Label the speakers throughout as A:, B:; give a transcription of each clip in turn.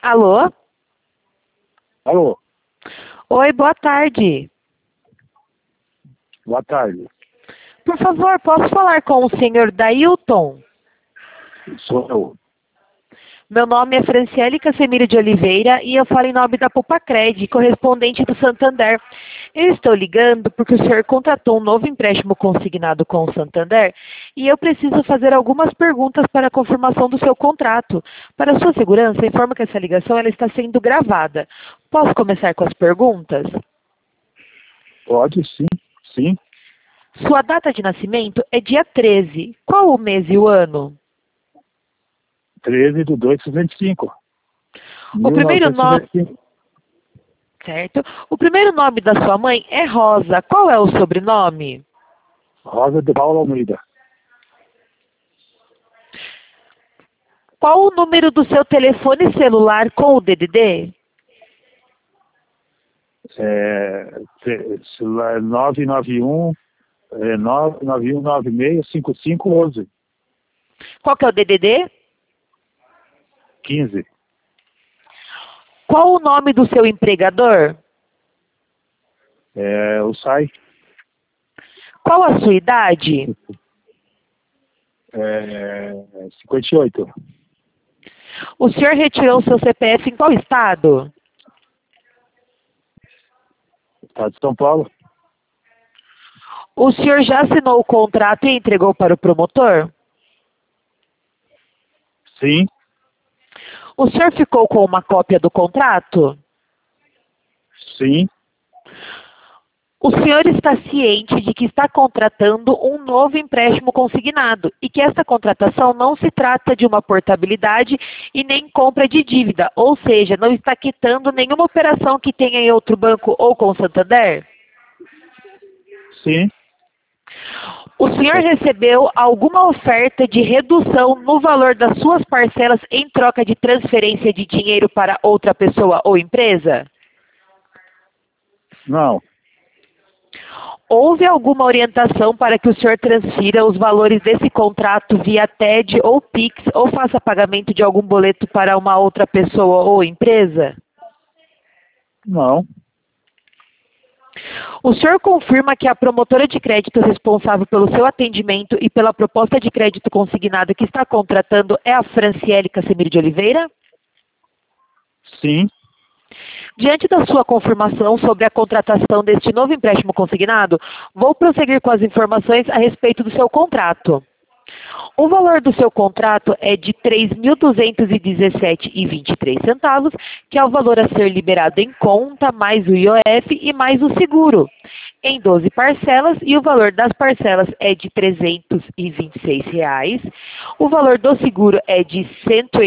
A: Alô?
B: Alô,
A: Oi, boa tarde.
B: boa tarde.
A: Por favor, posso falar com o senhor Dailton?
B: Sou eu.
A: Meu nome é Franciele Casemiro de Oliveira e eu falo em nome da Pupacred, correspondente do Santander. Eu estou ligando porque o senhor contratou um novo empréstimo consignado com o Santander e eu preciso fazer algumas perguntas para a confirmação do seu contrato. Para sua segurança, informo que essa ligação ela está sendo gravada. Posso começar com as perguntas?
B: Pode, sim, sim.
A: Sua data de nascimento é dia 13. Qual o mês e o ano?
B: 13/2/65.
A: O primeiro nome,
B: 1965.
A: certo? O primeiro nome da sua mãe é Rosa. Qual é o sobrenome?
B: Rosa de Paula Almeida.
A: Qual o número do seu telefone celular com o DDD?
B: Celular 991-965511.
A: Qual que é o DDD?
B: 15.
A: Qual o nome do seu empregador?
B: O SAI.
A: Qual a sua idade?
B: 58.
A: O senhor retirou seu CPF em qual estado?
B: Estado de São Paulo.
A: O senhor já assinou o contrato e entregou para o promotor?
B: Sim,
A: O senhor ficou com uma cópia do contrato?
B: sim.
A: O senhor está ciente de que está contratando um novo empréstimo consignado e que esta contratação não se trata de uma portabilidade e nem compra de dívida, ou seja, não está quitando nenhuma operação que tenha em outro banco ou com o Santander?
B: Sim.
A: O senhor recebeu alguma oferta de redução no valor das suas parcelas em troca de transferência de dinheiro para outra pessoa ou empresa?
B: Não,
A: Houve alguma orientação para que o senhor transfira os valores desse contrato via TED ou Pix ou faça pagamento de algum boleto para uma outra pessoa ou empresa?
B: não.
A: O senhor confirma que a promotora de crédito responsável pelo seu atendimento e pela proposta de crédito consignado que está contratando é a Franciele Casemiro de Oliveira?
B: Sim,
A: Diante da sua confirmação sobre a contratação deste novo empréstimo consignado, vou prosseguir com as informações a respeito do seu contrato. O valor do seu contrato é de R$ 3.217,23, que é o valor a ser liberado em conta, mais o IOF e mais o seguro, em 12 parcelas, e o valor das parcelas é de R$ 326. O valor do seguro é de R$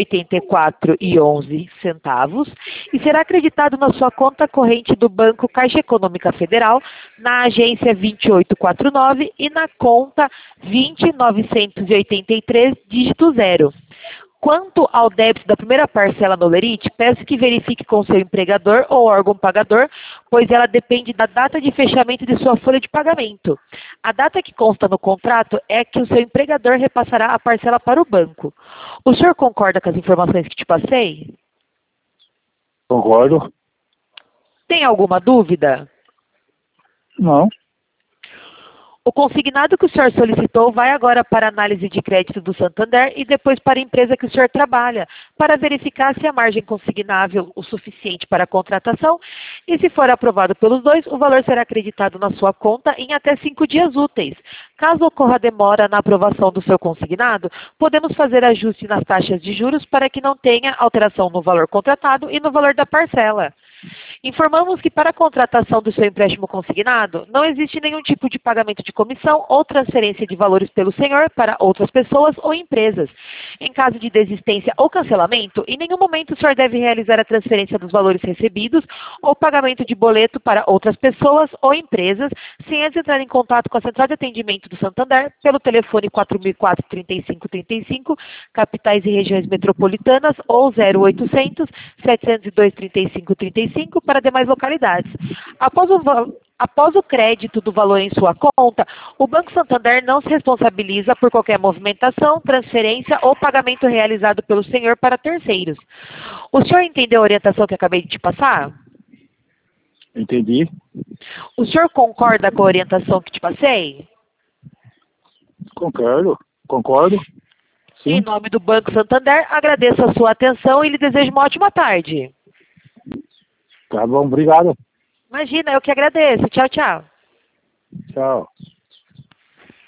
A: 184,11 e será acreditado na sua conta corrente do Banco Caixa Econômica Federal, na agência 2849 e na conta 20983, dígito 0. Quanto ao débito da primeira parcela no Lerite, peço que verifique com seu empregador ou órgão pagador, pois ela depende da data de fechamento de sua folha de pagamento. A data que consta no contrato é que o seu empregador repassará a parcela para o banco. O senhor concorda com as informações que te passei?
B: concordo.
A: Tem alguma dúvida?
B: Não,
A: O consignado que o senhor solicitou vai agora para a análise de crédito do Santander e depois para a empresa que o senhor trabalha, para verificar se a margem consignável o suficiente para a contratação e, se for aprovado pelos dois, o valor será acreditado na sua conta em até 5 dias úteis. Caso ocorra demora na aprovação do seu consignado, podemos fazer ajuste nas taxas de juros para que não tenha alteração no valor contratado e no valor da parcela. Informamos que para a contratação do seu empréstimo consignado, não existe nenhum tipo de pagamento de comissão ou transferência de valores pelo senhor para outras pessoas ou empresas. Em caso de desistência ou cancelamento, em nenhum momento o senhor deve realizar a transferência dos valores recebidos ou pagamento de boleto para outras pessoas ou empresas, sem antes entrar em contato com a Central de Atendimento do Santander pelo telefone 4004-3535, capitais e regiões metropolitanas, ou 0800 702 3535 45 para demais localidades. Após o crédito do valor em sua conta, o Banco Santander não se responsabiliza por qualquer movimentação, transferência ou pagamento realizado pelo senhor para terceiros. O senhor entendeu a orientação que acabei de te passar?
B: Entendi.
A: O senhor concorda com a orientação que te passei?
B: Concordo.
A: Em
B: Sim.
A: nome do Banco Santander, agradeço a sua atenção e lhe desejo uma ótima tarde.
B: Tá bom, obrigado.
A: Imagina, eu que agradeço. Tchau, tchau.
B: Tchau.